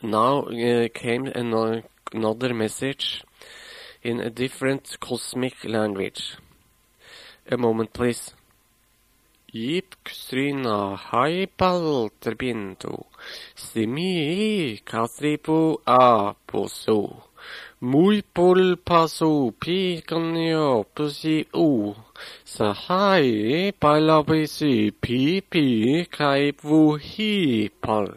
Now came another message in a different cosmic language. A moment, please. Ipksrina haipal terbintu, simi katripu aposu, muy pol pasu picanio pusi u, sahai palabisi pipi kai vuhipal.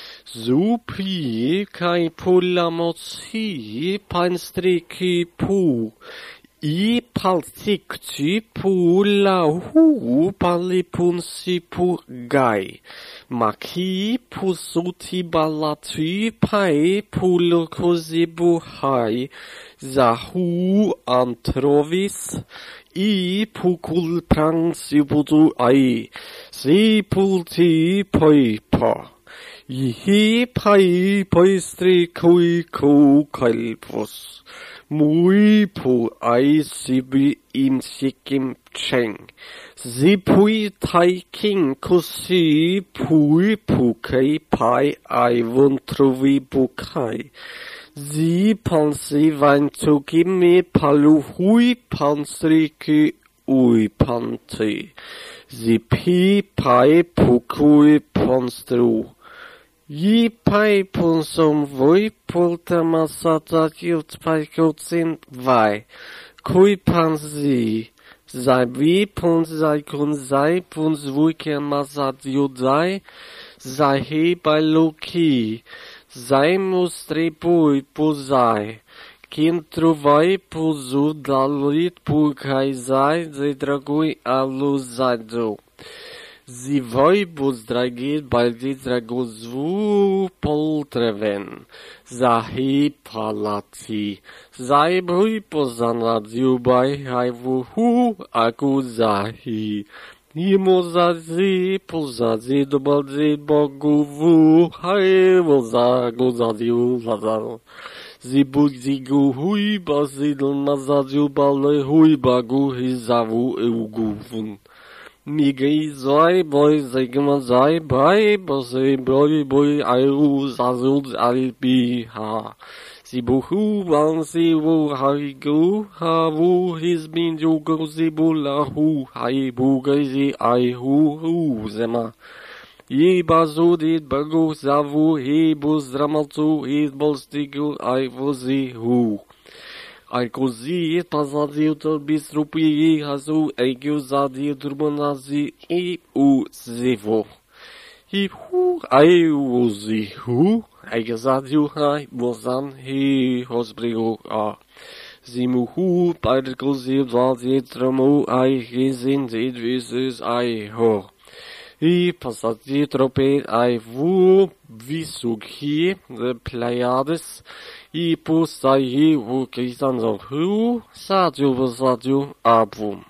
Zupi kai pulamotsi panstriki pu. I paltikti pula hu palipunsi pu gai. Maki pusuti balati pai pulukozi buhai. Zahu antrovis. I pukul pransi budu ai. Si pulti poipa. Ihi pai poistri kui ku kalpus. Mui pu ai sibi im sikim cheng. Zipui tai king kusi pui pu kai pai ai vuntruvi bukai. Zi pansi vain tukimi palu hui pansri ki ui panti. Zipi pai pukui panstru. I pai ponsum voi pulta masata gilt pai gutsin vai. Kui panzi. Zai vi pons zai kun zai pons vuike masat judai. Zai he bai loki. Zai mustri pui pu zai. Kim truvai pu zu dalit pu kai zai. Zai dragui alu zai do. Zi voi bus dragit baldi dragozvu poltreven. Zahi palati. Zai bui pozanadziu bai haivu hu aku zahi. Imozazi pozazi dobalzi bogu vu haivu zagu zaziu lazaro. Zibu zigu hui bazidl mazaziu bale hui bagu hizavu euguvun. Migei zoi boy zigma zoi boy bose boy ayu zazul albi ha. Zibuhu wan zibu haigu ha wu his bin jugo zibu lahu hai bugazi ai hu zema. Ye bazudit bagu zavu he buz dramaltu he bolstigu ai vuzi hu. Ai così passadio tot bistrupi hazu eigu zadio turbonazi I u zivo. Hi hu ai uzi hu eigu zadio hai bozan hi hosbrigo a. Zimu hu beide così zadio tramo ai gezin zedvises ai ho. Hi passadio trope ai vu visug hi the Pleiades. I pusai hu kisanzo hu sadio abum.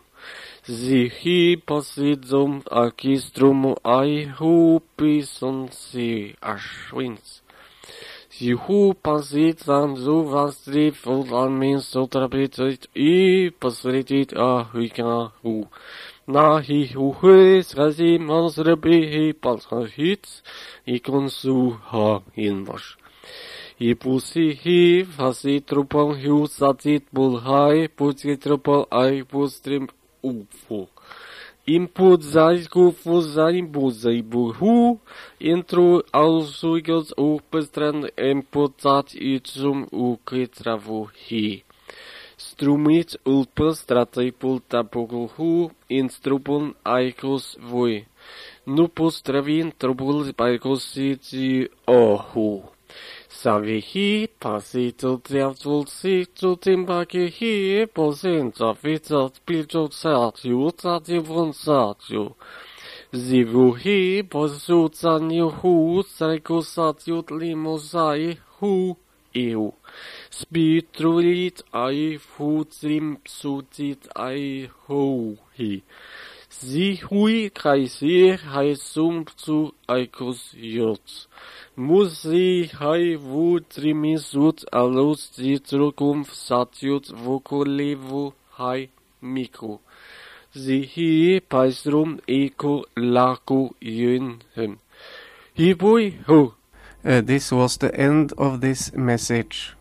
Zihi pasidzum akistrum ai hu pisonsi ashwins. Zihu pasidzan zu vastri fulan min sotrabitit I pasritit a huika hu. Na hi hu huis razi mansrebi hi palsahits I konsu ha invash. I pusi hi fasi trupal hiu satit bulhai pusi trupal ai pustrim ufu. Input zai kufu zai buzai buhu intro alsuigels upestran input zat itzum ukitravu hi. Strumit ulpestratai pultapogul hu instrupun aikos vui. Nupus travin trubul paikosi ohu. Savihi pasito triavulsi timbaki hi posenza vitat pilchok satju tativun satju. Zivu hi posutsanju hu saiko satju limosai hu iu. Spitrulit ai futrim sutit ai ho hi. Zihui kaisi hai sumptu aikos yots. Musi hai vutrimisut alus zitrukum satiut vokulevu hai miku. Zihi paisrum eko laku yunhem. Hibui ho. This was the end of this message.